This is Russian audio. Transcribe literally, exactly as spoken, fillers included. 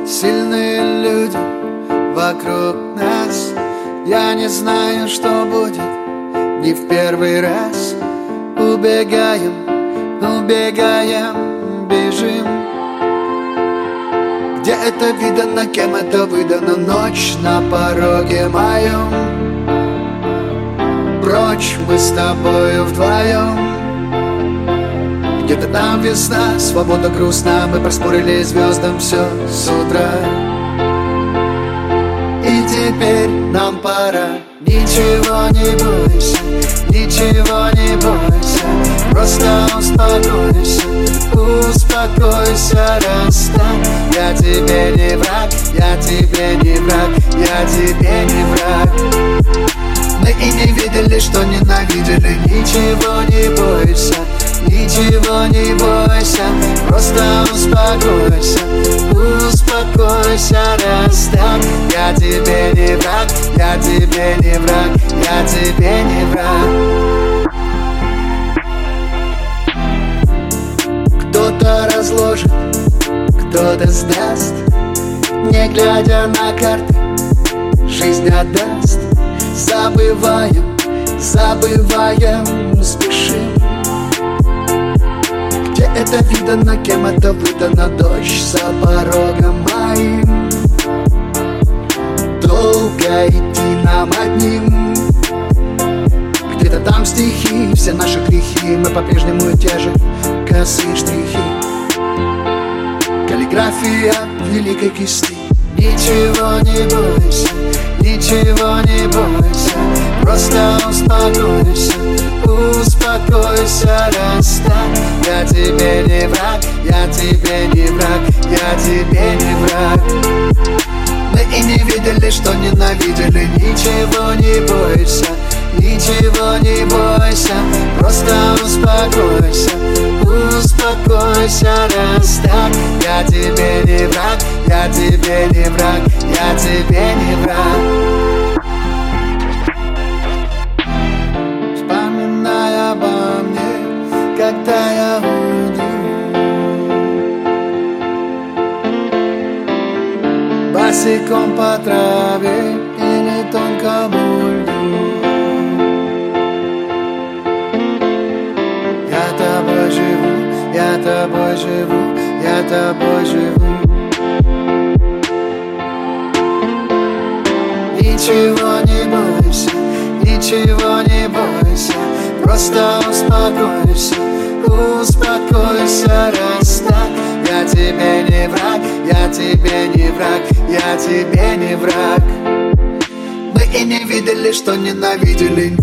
Сильные люди вокруг нас. Я не знаю, что будет, не в первый раз. Убегаем, убегаем, бежим. Где это видано, кем это выдано? Ночь на пороге моем. Прочь мы с тобою вдвоем. Где-то там весна, свобода грустна. Мы проспорили звездам все с утра. И теперь нам пора. Ничего не бойся, ничего не бойся. Просто успокойся, успокойся, расстань. Я тебе не враг, я тебе не враг, я тебе не враг. Мы и не видели, что ненавидели. Ничего не бойся, ничего не бойся. Просто успокойся, успокойся, расстань. Я тебе не враг, я тебе не враг, я тебе не враг. Кто-то разложит, кто-то сдаст. Не глядя на карты, жизнь отдаст. Забываем, забываем, спешим. Где это видано, кем это выдано? Дождь за порогом моим. Долго идти нам одним. Где-то там стихи, все наши грехи. Мы по-прежнему те же косые штрихи. Каллиграфия великой кисти. Ничего не бойся, ничего не бойся. Просто успокойся, успокойся, расстань. Я тебе не враг, я тебе не враг, я тебе не враг. Мы и не видели, что ненавидели. Ничего не бойся, ничего не бойся. Просто успокойся, успокойся, расстань. Я тебе не враг, я тебе не враг, я тебе не враг. Вспоминай обо мне, когда я уйду. Босиком по траве или тонкому льду. Я тобой живу, я тобой живу, я тобой живу. Ничего не бойся, ничего не бойся. Просто успокойся, успокойся, расстань. Я тебе не враг, я тебе не враг, я тебе не враг. Мы и не видели, что ненавидели.